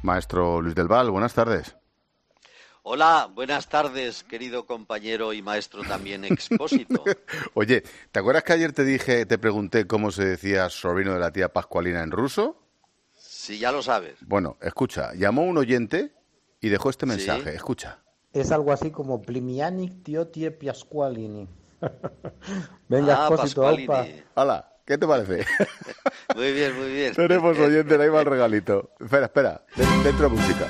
Maestro Luis del Val, buenas tardes. Hola, buenas tardes, querido compañero y maestro también Expósito. Oye, ¿te acuerdas que ayer te pregunté cómo se decía sobrino de la tía Pascualina en ruso? Sí, ya lo sabes. Bueno, escucha, llamó un oyente y dejó este Sí. mensaje, escucha. Es algo así como Plimianic Tiotie Piasqualini. Venga, Expósito, aupa. Pascualini. Hala, ¿qué te parece? Muy bien, muy bien. Tenemos oyente, ahí va el regalito. Espera, dentro de música.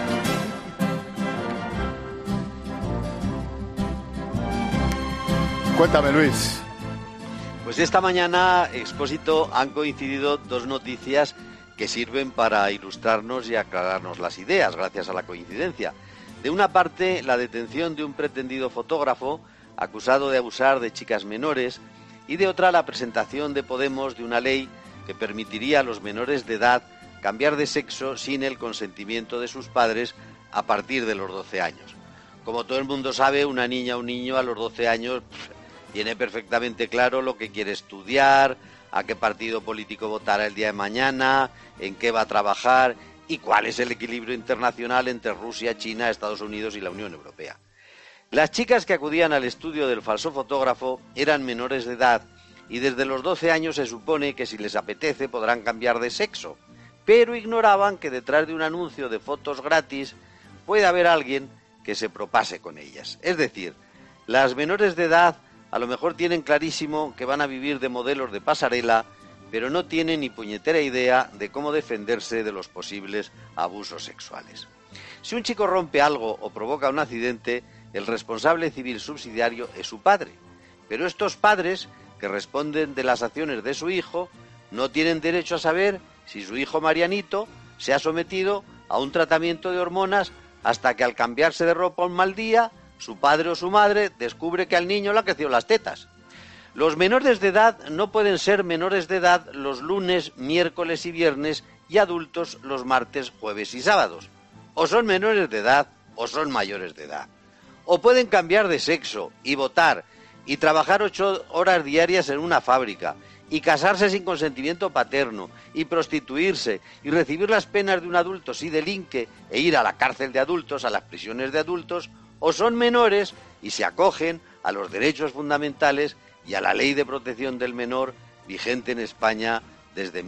Cuéntame, Luis. Pues esta mañana, Expósito, han coincidido dos noticias que sirven para ilustrarnos y aclararnos las ideas, gracias a la coincidencia. De una parte, la detención de un pretendido fotógrafo acusado de abusar de chicas menores, y de otra, la presentación de Podemos de una ley que permitiría a los menores de edad cambiar de sexo sin el consentimiento de sus padres a partir de los 12 años. Como todo el mundo sabe, una niña o un niño a los 12 años tiene perfectamente claro lo que quiere estudiar, a qué partido político votará el día de mañana, en qué va a trabajar y cuál es el equilibrio internacional entre Rusia, China, Estados Unidos y la Unión Europea. Las chicas que acudían al estudio del falso fotógrafo eran menores de edad y desde los 12 años se supone que si les apetece podrán cambiar de sexo, pero ignoraban que detrás de un anuncio de fotos gratis puede haber alguien que se propase con ellas. Es decir, las menores de edad a lo mejor tienen clarísimo que van a vivir de modelos de pasarela, pero no tienen ni puñetera idea de cómo defenderse de los posibles abusos sexuales. Si un chico rompe algo o provoca un accidente, el responsable civil subsidiario es su padre. Pero estos padres, que responden de las acciones de su hijo, no tienen derecho a saber si su hijo Marianito se ha sometido a un tratamiento de hormonas hasta que al cambiarse de ropa un mal día, su padre o su madre descubre que al niño le han crecido las tetas. Los menores de edad no pueden ser menores de edad los lunes, miércoles y viernes y adultos los martes, jueves y sábados. O son menores de edad o son mayores de edad. O pueden cambiar de sexo y votar y trabajar 8 horas diarias en una fábrica y casarse sin consentimiento paterno y prostituirse y recibir las penas de un adulto si delinque e ir a la cárcel de adultos, a las prisiones de adultos, o son menores y se acogen a los derechos fundamentales y a la Ley de Protección del Menor vigente en España desde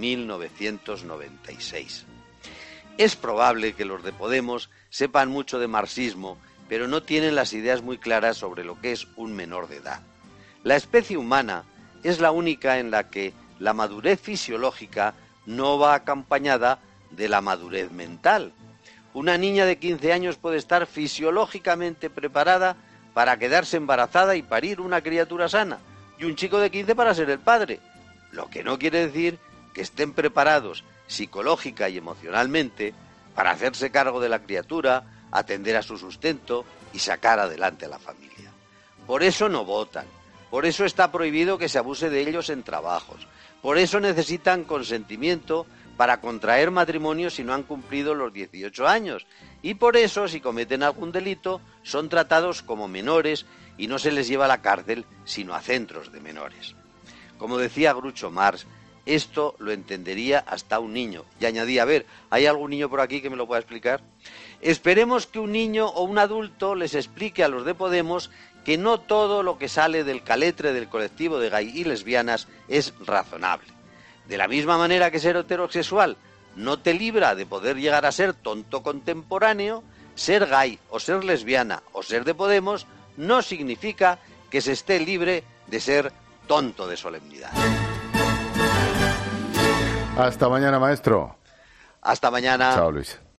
1996. Es probable que los de Podemos sepan mucho de marxismo, pero no tienen las ideas muy claras sobre lo que es un menor de edad. La especie humana es la única en la que la madurez fisiológica no va acompañada de la madurez mental. Una niña de 15 años puede estar fisiológicamente preparada para quedarse embarazada y parir una criatura sana, y un chico de 15 para ser el padre, lo que no quiere decir que estén preparados psicológica y emocionalmente para hacerse cargo de la criatura, atender a su sustento y sacar adelante a la familia. Por eso no votan, por eso está prohibido que se abuse de ellos en trabajos, por eso necesitan consentimiento para contraer matrimonio si no han cumplido los 18 años, y por eso, si cometen algún delito, son tratados como menores y no se les lleva a la cárcel, sino a centros de menores. Como decía Groucho Marx, esto lo entendería hasta un niño. Y añadía, a ver, ¿hay algún niño por aquí que me lo pueda explicar? Esperemos que un niño o un adulto les explique a los de Podemos que no todo lo que sale del caletre del colectivo de gay y lesbianas es razonable. De la misma manera que ser heterosexual no te libra de poder llegar a ser tonto contemporáneo, ser gay o ser lesbiana o ser de Podemos no significa que se esté libre de ser tonto de solemnidad. Hasta mañana, maestro. Hasta mañana. Chao, Luis.